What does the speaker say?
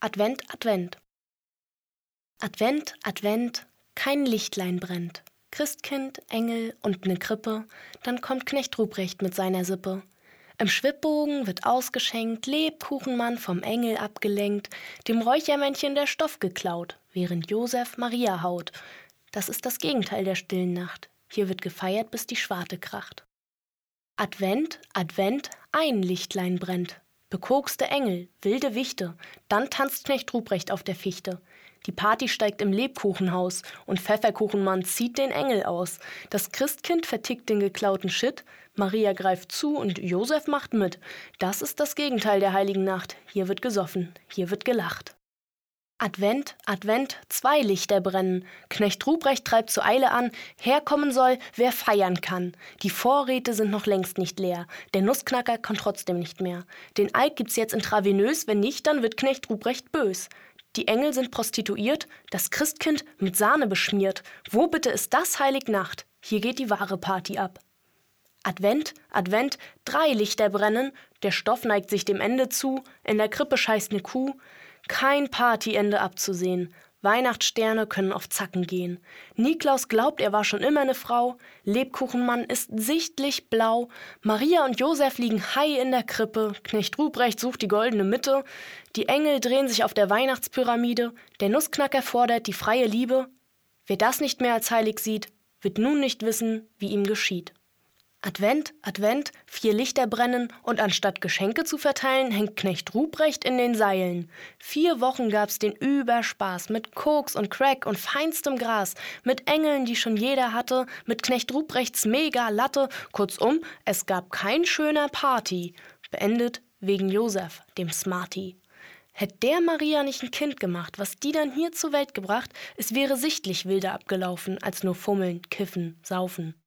Advent, Advent. Advent, Advent, kein Lichtlein brennt. Christkind, Engel und ne Krippe, dann kommt Knecht Ruprecht mit seiner Sippe. Im Schwibbogen wird ausgeschenkt, Lebkuchenmann vom Engel abgelenkt, dem Räuchermännchen der Stoff geklaut, während Josef Maria haut. Das ist das Gegenteil der stillen Nacht. Hier wird gefeiert, bis die Schwarte kracht. Advent, Advent, ein Lichtlein brennt. Bekokste Engel, wilde Wichte, dann tanzt Knecht Ruprecht auf der Fichte. Die Party steigt im Lebkuchenhaus und Pfefferkuchenmann zieht den Engel aus. Das Christkind vertickt den geklauten Shit, Maria greift zu und Josef macht mit. Das ist das Gegenteil der heiligen Nacht. Hier wird gesoffen, hier wird gelacht. Advent, Advent, zwei Lichter brennen. Knecht Ruprecht treibt zur Eile an, herkommen soll, wer feiern kann. Die Vorräte sind noch längst nicht leer, der Nussknacker kann trotzdem nicht mehr. Den Alk gibt's jetzt intravenös, wenn nicht, dann wird Knecht Ruprecht bös. Die Engel sind prostituiert, das Christkind mit Sahne beschmiert. Wo bitte ist das Heilignacht? Hier geht die wahre Party ab. Advent, Advent, drei Lichter brennen, der Stoff neigt sich dem Ende zu, in der Krippe scheißt ne Kuh. Kein Partyende abzusehen, Weihnachtssterne können auf Zacken gehen. Niklaus glaubt, er war schon immer eine Frau, Lebkuchenmann ist sichtlich blau, Maria und Josef liegen high in der Krippe, Knecht Ruprecht sucht die goldene Mitte, die Engel drehen sich auf der Weihnachtspyramide, der Nussknacker fordert die freie Liebe. Wer das nicht mehr als heilig sieht, wird nun nicht wissen, wie ihm geschieht. Advent, Advent, 4 Lichter brennen und anstatt Geschenke zu verteilen, hängt Knecht Ruprecht in den Seilen. 4 Wochen gab's den Überspaß mit Koks und Crack und feinstem Gras, mit Engeln, die schon jeder hatte, mit Knecht Ruprechts Mega-Latte. Kurzum, es gab kein schöner Party. Beendet wegen Josef, dem Smarty. Hätt der Maria nicht ein Kind gemacht, was die dann hier zur Welt gebracht, es wäre sichtlich wilder abgelaufen als nur Fummeln, Kiffen, Saufen.